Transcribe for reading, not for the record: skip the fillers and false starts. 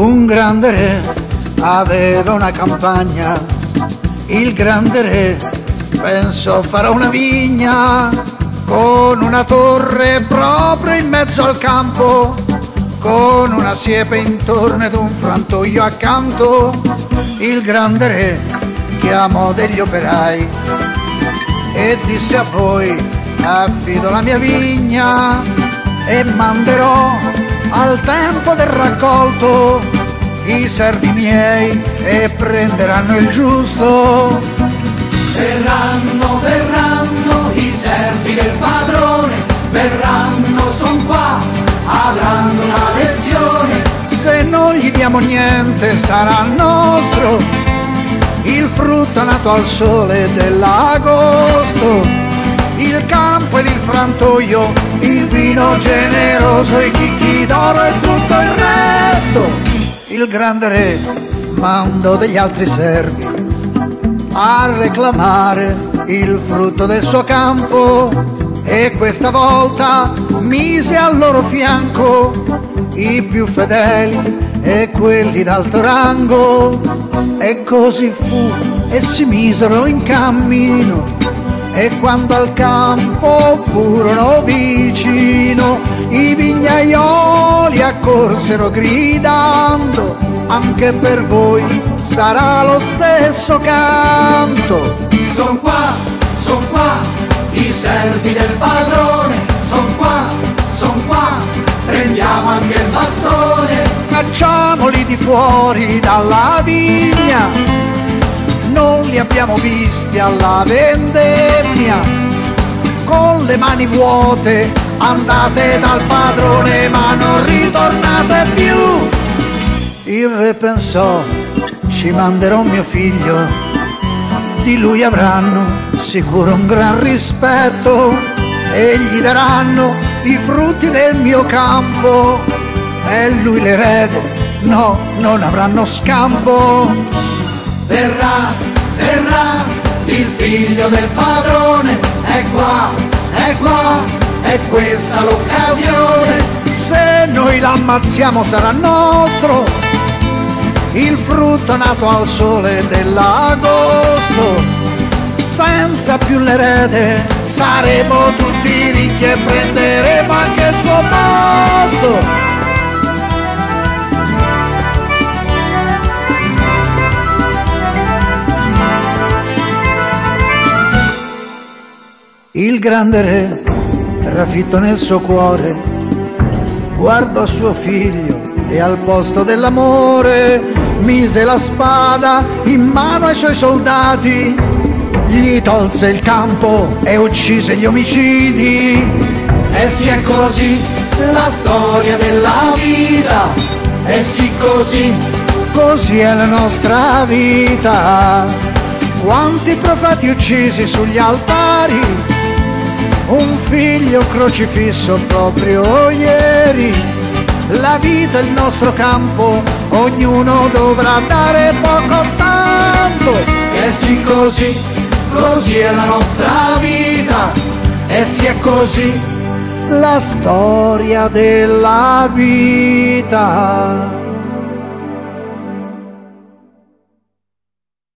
Un grande re aveva una campagna, il grande re pensò farò una vigna con una torre proprio in mezzo al campo, con una siepe intorno ed un frantoio accanto. Il grande re chiamò degli operai e disse: a voi affido la mia vigna e manderò al tempo del raccolto i servi miei e prenderanno il giusto. Verranno i servi del padrone, verranno, son qua, avranno una lezione. Se non gli diamo niente sarà nostro il frutto nato al sole dell'agosto, il campo ed il frantoio, il vino generoso, i chicchi d'oro e tutto il resto. Il grande re mandò degli altri servi a reclamare il frutto del suo campo e questa volta mise al loro fianco i più fedeli e quelli d'alto rango. E così fu e si misero in cammino, e quando al campo furono vicino i vignaioli accorsero gridando: anche per voi sarà lo stesso canto. Son qua, i servi del padrone, son qua, prendiamo anche il bastone. Cacciamoli di fuori dalla vigna, non li abbiamo visti alla vendemmia. Con le mani vuote andate dal padrone, ma non ritornate più. Il re pensò: ci manderò mio figlio, di lui avranno sicuro un gran rispetto e gli daranno i frutti del mio campo, e lui l'erede, no, non avranno scampo. Verrà il figlio del padrone, è qua, è questa l'occasione. Se noi l'ammazziamo sarà nostro il frutto nato al sole dell'agosto, senza più l'erede saremo tutti ricchi e prenderemo anche il suo posto. Il grande re, trafitto nel suo cuore, guardò suo figlio e al posto dell'amore mise la spada in mano ai suoi soldati, gli tolse il campo e uccise gli omicidi. E sì, è così la storia della vita, e sì, così è la nostra vita. Quanti profeti uccisi sugli altari, un figlio crocifisso proprio ieri. La vita è il nostro campo, ognuno dovrà dare poco o tanto. E sì, così è la nostra vita, e sì, è così la storia della vita.